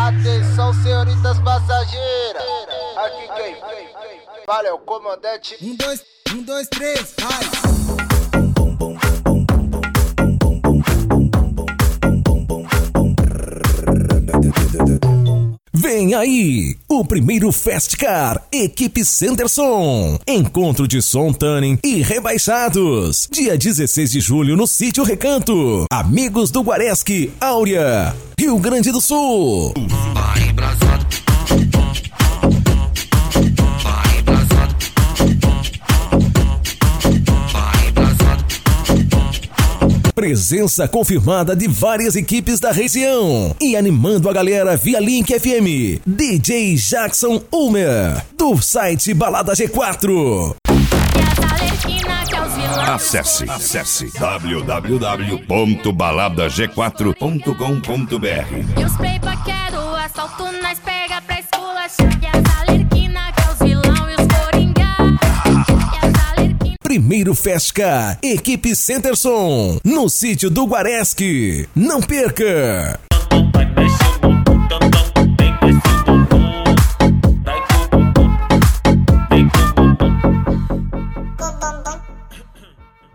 Atenção, senhoritas passageiras. Aqui quem? Valeu, comandante. 1, 2, 3, vai! Vem aí, o primeiro Festcar, Equipe Centerson. Encontro de som tuning e rebaixados. Dia 16 de julho no Sítio Recanto. Amigos do Guaresque, Áurea, Rio Grande do Sul. Presença confirmada de várias equipes da região. E animando a galera via Link FM, DJ Jackson Ulmer, do site Balada G4. Acesse www.baladag4.com.br. E os play paquero, assalto nós pega pra esculachar. E as alerquina que é os vilão e os coringa. Primeiro Festcar, Equipe Centerson, no Sítio do Guaresque. Não perca!